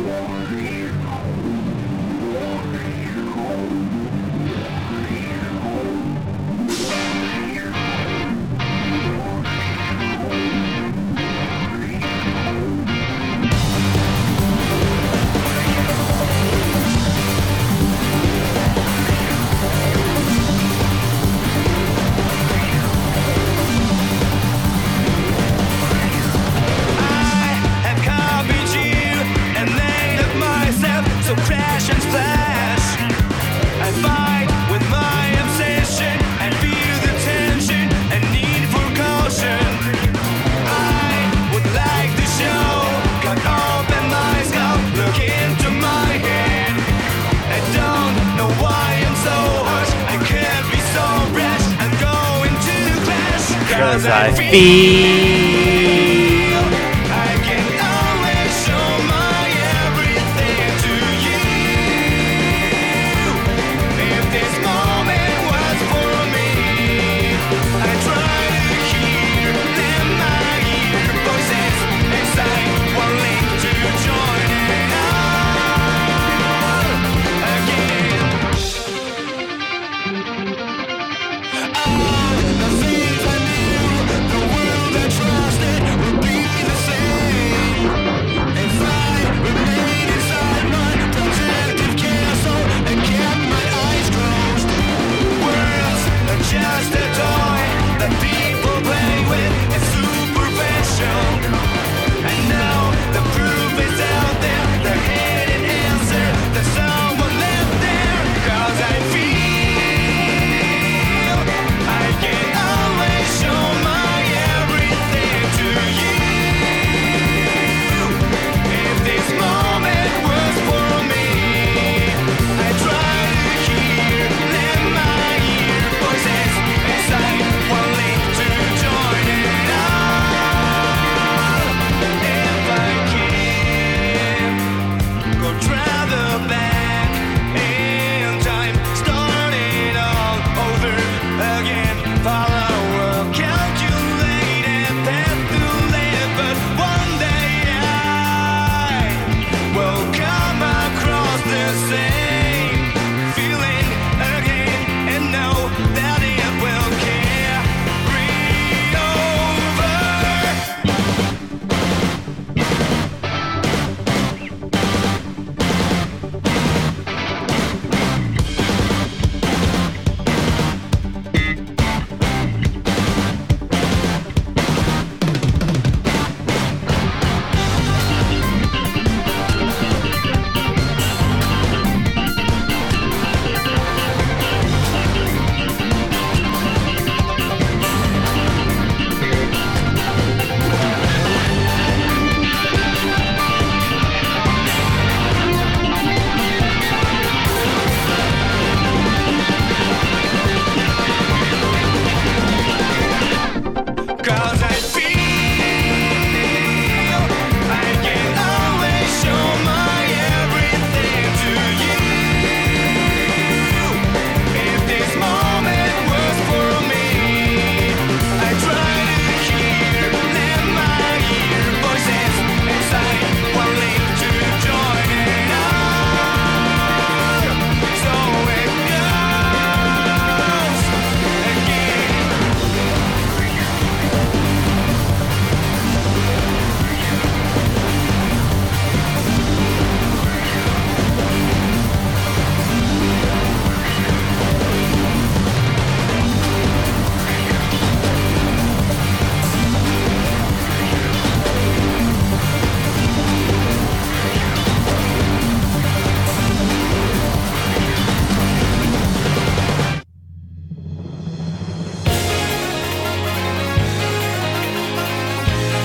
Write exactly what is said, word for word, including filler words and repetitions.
'Cause I feel I can always show my everything to you. If this moment was for me, I try to hear them, my ear voices inside, wanting to join it all again. All the things I knew, the world I trusted would be the same. If I remained inside my protective castle and kept my eyes closed, worlds are just a toy that people play with. It's superficial. And now the proof is out there, the hidden answer that someone left there. 'Cause I feel I can always show my everything to you. If this moment was for me, I try to hear them, my ear voices inside, wanting to join it all. If I can go travel back in time, start it all over again, follow a calculated path to live, but one day I will come across the same feeling again and know that it will carry over. Cause I